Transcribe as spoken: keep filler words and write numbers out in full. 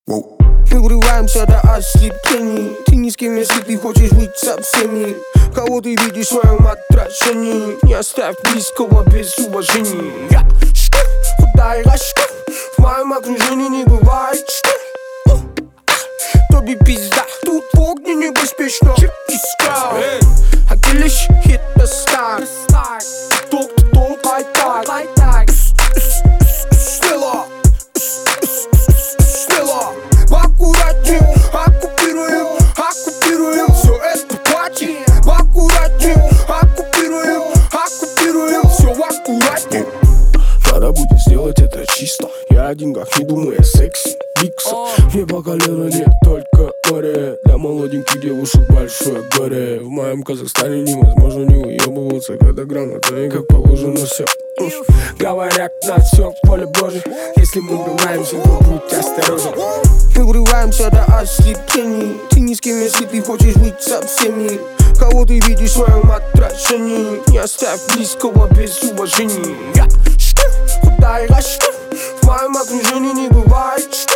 Мы врываемся до ослеплений. Ты ни с кем, если ты хочешь быть со всеми. Кого ты видишь в своем отражении, не оставь близкого без уважения. Я худая рожка, в моем окружении не бывает что. Тоби пизда, тут в огне небеспечно. Чиписка, а ты лишь хит-то стар. Ток-ток, лайт-так. Смело, смело. Аккуратнее, оккупируем, оккупируем все это платье. Аккуратнее, оккупируем, оккупируем все аккуратнее. Надо будет сделать это чисто. Я о деньгах не думаю, секси, бикса. Мне по колено нет только море. Для молоденьких девушек большое горе. В моем Казахстане невозможно не уебываться, когда грамотно и как положено все. Говорят, на все в поле Божье. Если мы врываемся, то будь осторожен. Мы врываемся до ослеплений. Ты ни с кем, если ты хочешь быть со всеми. Кого ты видишь в своем отражении, не оставь близкого без уважения. Я худая рожка, в моем окружении не бывает что.